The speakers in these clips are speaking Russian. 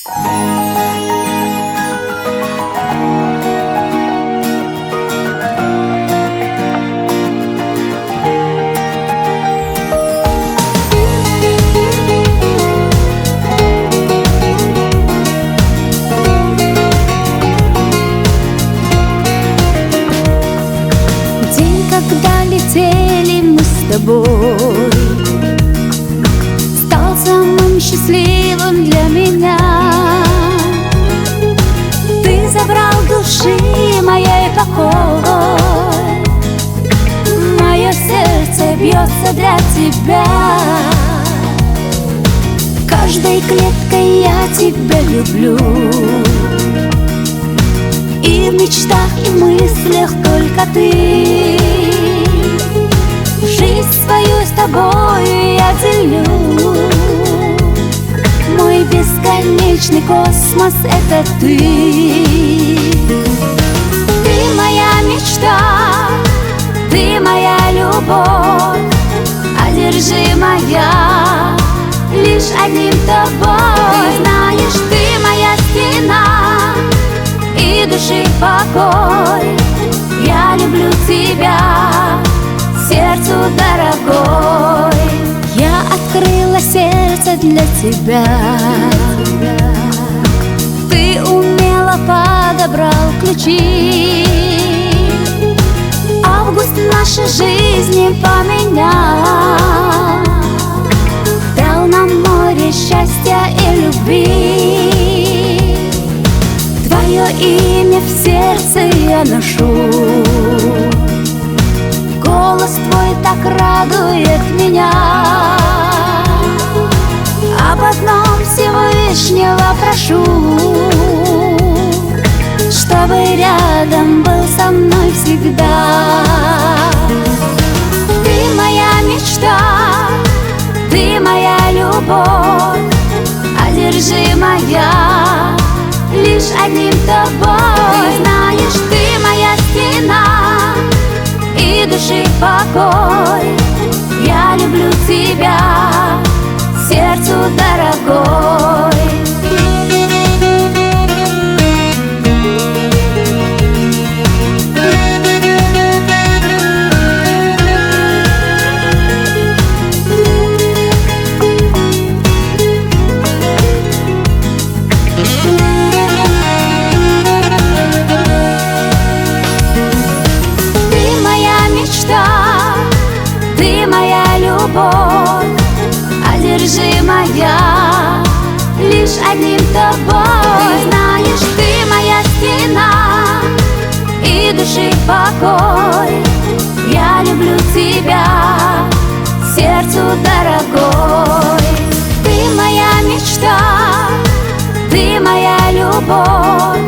Когда летели мы с тобой, стал самым счастливым для меня. Ты забрал души моей покой, мое сердце бьется для тебя. Каждой клеткой я тебя люблю, и в мечтах, и в мыслях только ты. Жизнь свою с тобой я делю, мой бесконечный космос — это ты. Ты моя мечта, ты моя любовь, одержимая лишь одним тобой. Знаешь, ты моя стена и души покой. Я люблю тебя, сердцу дорогой. Я открыла сердце для тебя, ты умело подобрал ключи. Август нашей жизни поменял, дал нам море счастья и любви. Твое имя в сердце я ношу, голос твой так радует меня. Об одном Всевышнего прошу, чтобы рядом был со мной всегда. Ты моя мечта, ты моя любовь, одержимая лишь одним тобой. Знаешь, ты моя стена и души покой. Я люблю тебя, сердцу дорогой. Одержимая лишь одним тобой. Знаешь, ты моя стена и души покой. Я люблю тебя, сердцу дорогой. Ты моя мечта, ты моя любовь,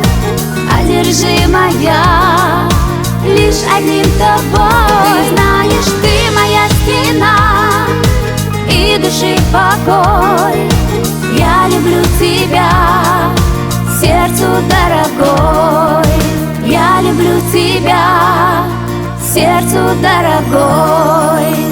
одержимая лишь одним тобой. Знаешь, ты моя стена и души покой. Я люблю тебя, сердцу дорогой. Я люблю тебя, сердцу дорогой.